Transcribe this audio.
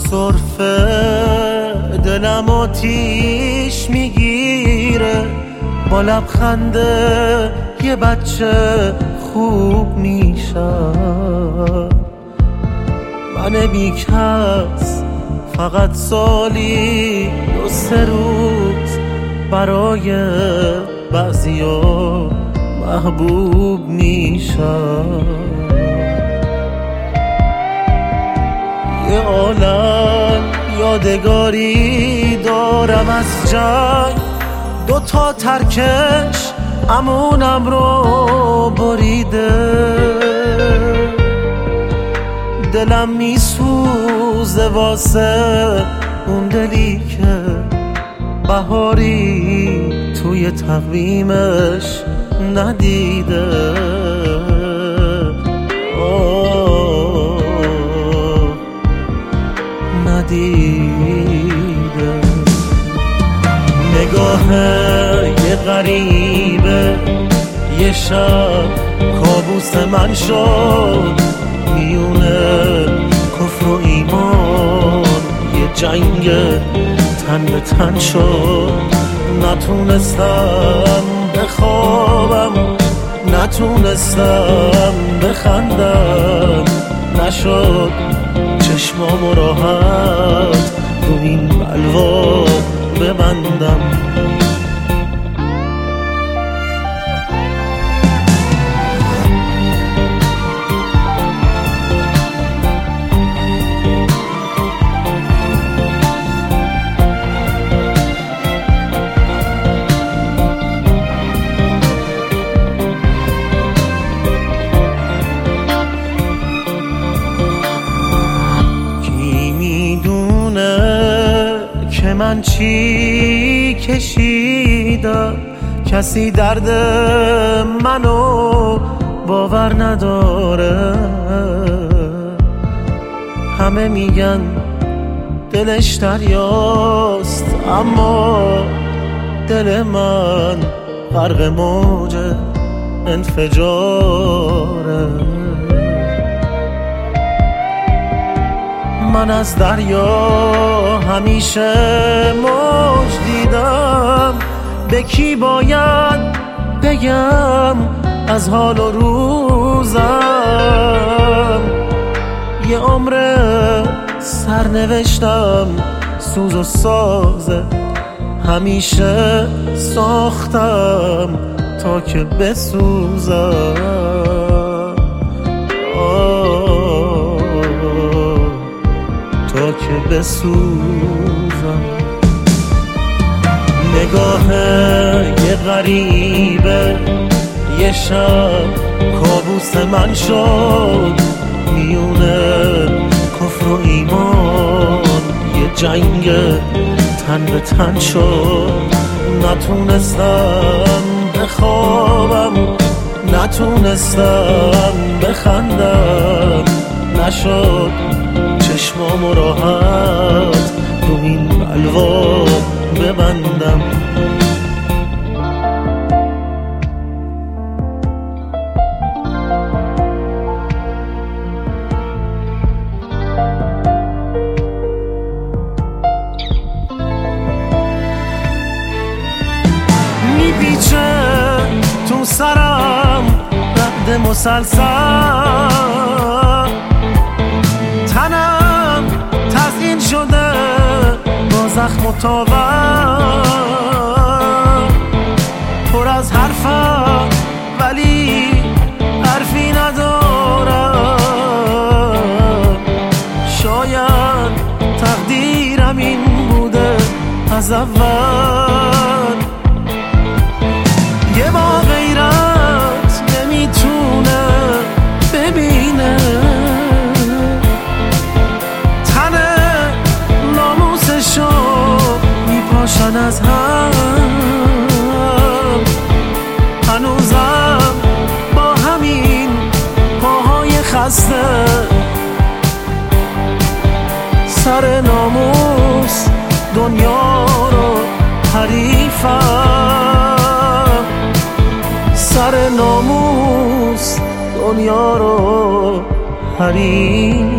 سرفه دلم آتیش میگیره، با لبخنده یه بچه خوب میشم. من بیکس فقط سالی 2-3 روز برای بعضیا محبوب میشم. یه عالم یادگاری دارم از جنگ، 2 ترکش امونم رو بریده. دلم میسوزه واسه اون دلی که بهاری توی تقویمش ندیده. ندیده. نگاه یه غریبه یه شب کابوس من شد، میونه کفر و ایمان یه جنگ تن به تن شد. نتونستم بخوابم، نتونستم بخندم، نشد چشمامو راحت رو این بلوا ببندم. من چی کشیدم، کسی درد منو باور نداره. همه میگن دلش دریاست، اما دل من غرق موج انفجاره. من از دریا همیشه موج دیدم، به کی باید بگم از حال و روزم. یه عمر سرنوشتم سوز و سازه، همیشه ساختم تا که بسوزم. تا که بسوزم. نگاه یه غریبه یه شب کابوس من شد، میونه کفر و ایمان یه جنگ تن به تن شد. نتونستم بخوابم، نتونستم بخندم، نشد چشمامو راحت رو این بلوا ببندم. میپیچه تو سرم رعد مسلسل، تنم تزیین شده با زخم و تاور. پر از حرفم ولی حرفی ندارم. شاید تقدیرم این بوده از اول. یه با غیرت نمیتونه ببینه، میپاشن از هم. هنوزم با همین پاهای خسته سر ناموس دنیا رو حریفم. سر ناموس دنیا رو حریفم.